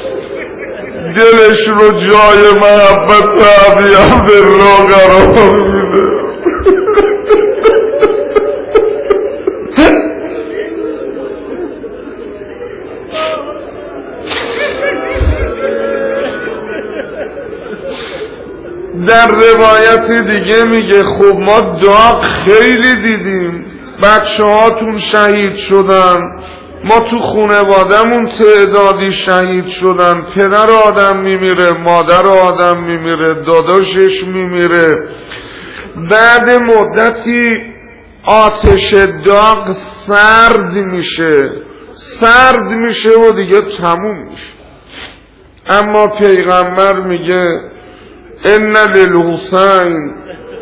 دلش رو جای محبت عبی عبدالله قرار میده. در روایت دیگه میگه خب ما داغ خیلی دیدیم، بچه هاتون شهید شدن، ما تو خونوادمون تعدادی شهید شدن، پدر آدم میمیره، مادر آدم میمیره، داداشش میمیره. بعد مدتی آتش داغ سرد میشه، سرد میشه و دیگه تموم میشه. اما پیغمبر میگه ان للحسین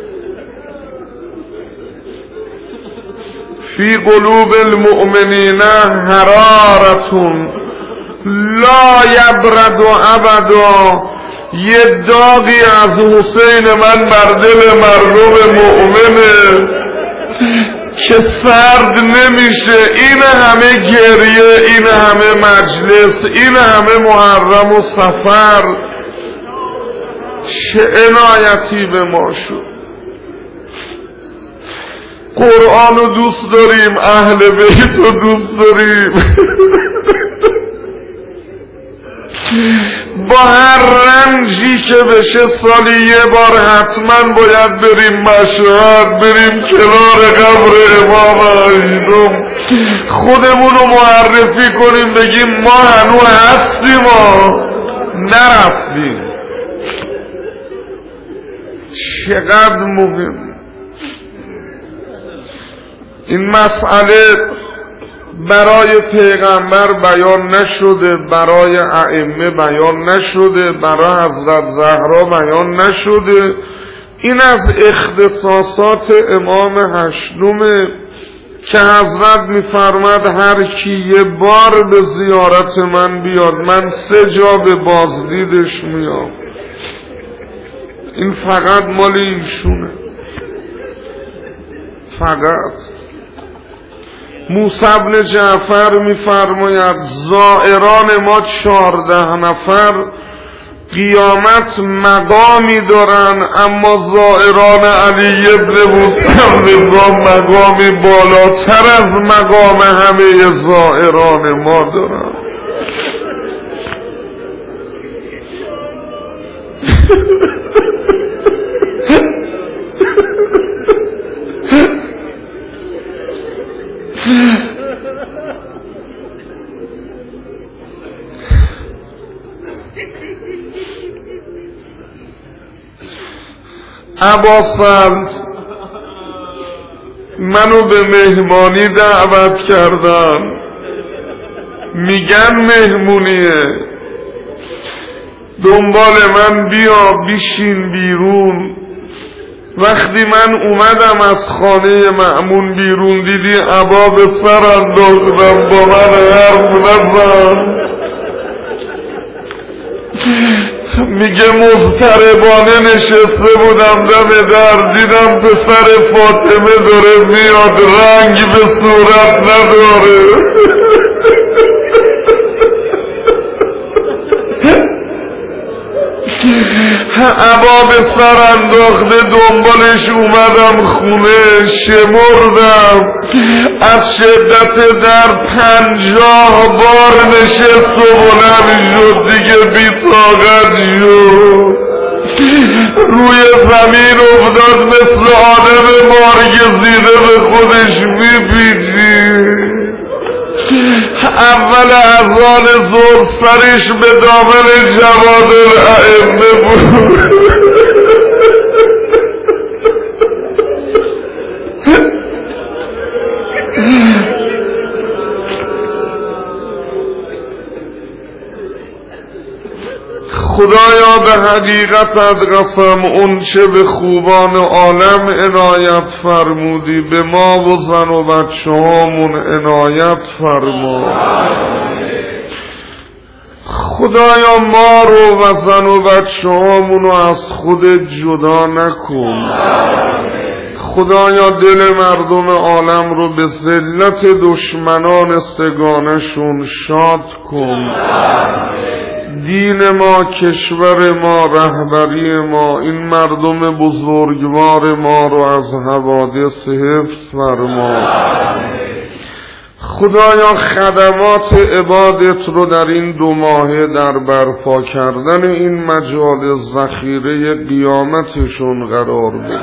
فی قلوب المؤمنین حرارة لا یبرد ابدا. یه داغی از حسین من بر دل مردم مؤمنه که سرد نمیشه. این همه گریه، این همه مجلس، این همه محرم و سفر، چه عنایتی به ما شد. قرآن رو دوست داریم، اهل بیت رو دوست داریم، با هر رنجی که بشه سالی یه بار حتما باید بریم مشهد، بریم کنار قبر امام مظلوم، خودمون رو معرفی کنیم، بگیم ما هنو هستیم، ما نرفتیم. چقدر مهم این مسئله برای پیغمبر بیان نشده، برای ائمه بیان نشده، برای حضرت زهرا بیان نشده. این از اختصاصات امام هشتمه که حضرت میفرماد هر کی یه بار به زیارت من بیاد، من سه جا به بازدیدش میام. این فقط مال ایشونه، فقط. موسی بن جعفر میفرماید زائران ما چهارده نفر قیامت مقامی دارن، اما زائران علی ابن موسی مقامی بالاتر از مقام همه زائران ما دارن. ابا سعد منو به مهمانی دعوت کردن، میگن مهمونیه، دنبال من بیا بیشین بیرون. وقتی من اومدم از خانه مأمون بیرون، دیدی ابا به سر انداختم، با من حرف نزن. میگه مضطربانه نشسته بودم دم در، دیدم پسر فاطمه داره میاد، رنگ به صورت نداره. ابا به سر انداخته، دنبالش اومدم خونه، شمردم از شدت در پنجاه بار نشست و بلند شد، دیگه بی‌طاقت شد، روی زمین افتاد مثل آدم مارگزیده به خودش میپیچید. اول اذان ظهر سرش به دامن جواد الائمه بود. خدایا به حقیقتت قسم، اون چه به خوبان عالم عنایت فرمودی، به ما و زن و بچه هامون عنایت فرما. خدایا ما رو و زن و بچه هامونو از خودت جدا نکن. خدایا دل مردم عالم رو به ذلت دشمنان سگانشون شاد کن. دین ما، کشور ما، رهبری ما، این مردم بزرگوار ما رو از حوادث حفظ فرما. خدایا خدمات عبادت رو در این دو ماهه در برپا کردن این مجال ذخیره قیامتشون قرار بده.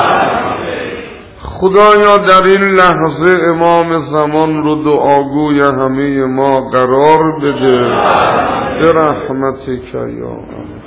خدایا در این لحظه امام زمان رو دعاگوی همه ما قرار بده. به رحمتک یا الله.